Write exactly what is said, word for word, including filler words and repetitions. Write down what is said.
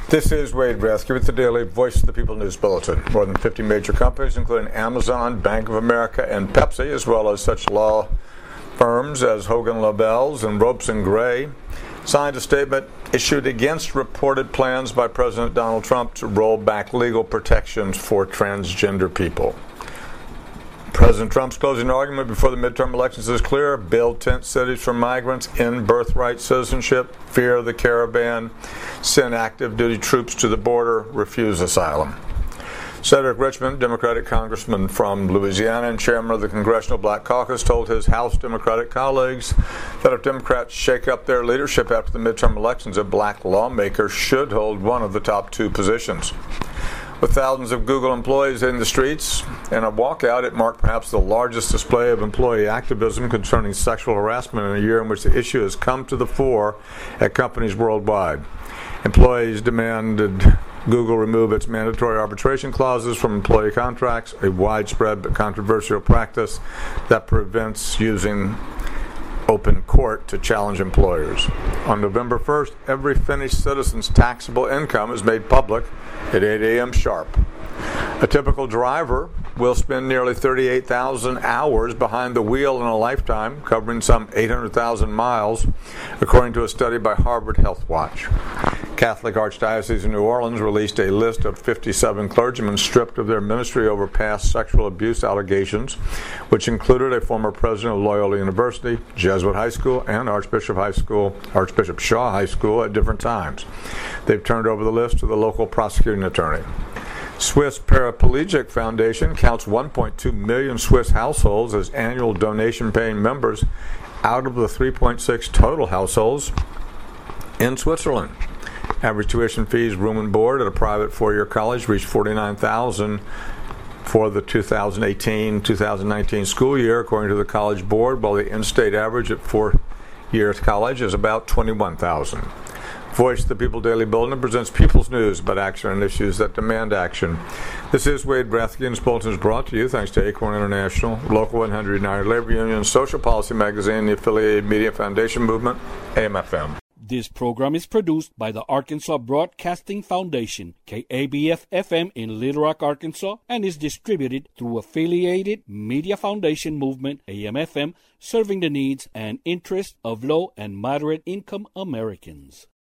This is Wade Bresky with the Daily Voice of the People News Bulletin. More than fifty major companies, including Amazon, Bank of America, and Pepsi, as well as such law firms as Hogan Lovells and Ropes and Gray, signed a statement issued against reported plans by President Donald Trump to roll back legal protections for transgender people. President Trump's closing argument before the midterm elections is clear: build tent cities for migrants, end birthright citizenship, fear the caravan, send active duty troops to the border, refuse asylum. Cedric Richmond, Democratic congressman from Louisiana and chairman of the Congressional Black Caucus, told his House Democratic colleagues that if Democrats shake up their leadership after the midterm elections, a black lawmaker should hold one of the top two positions. With thousands of Google employees in the streets and a walkout, it marked perhaps the largest display of employee activism concerning sexual harassment in a year in which the issue has come to the fore at companies worldwide. Employees demanded Google remove its mandatory arbitration clauses from employee contracts, a widespread but controversial practice that prevents using open court to challenge employers. On November first, every Finnish citizen's taxable income is made public at eight a.m. sharp. A typical driver will spend nearly thirty-eight thousand hours behind the wheel in a lifetime, covering some eight hundred thousand miles, according to a study by Harvard Health Watch. Catholic Archdiocese of New Orleans released a list of fifty-seven clergymen stripped of their ministry over past sexual abuse allegations, which included a former president of Loyola University, Jesuit High School, and Archbishop High School, Archbishop Shaw High School at different times. They've turned over the list to the local prosecuting attorney. Swiss Paraplegic Foundation counts one point two million Swiss households as annual donation-paying members out of the three point six total households in Switzerland. Average tuition fees, room and board at a private four-year college reached forty-nine thousand dollars for the two thousand eighteen two thousand nineteen school year, according to the College Board, while the in-state average at four-year college is about twenty-one thousand dollars. Voice of the People Daily Bulletin presents People's News about action and issues that demand action. This is Wade Bresky, and this bulletin is brought to you thanks to Acorn International, Local one hundred United Labor Union, Social Policy Magazine, the Affiliated Media Foundation Movement, A M F M. This program is produced by the Arkansas Broadcasting Foundation, K A B F F M in Little Rock, Arkansas, and is distributed through Affiliated Media Foundation Movement, A M F M, serving the needs and interests of low and moderate income Americans.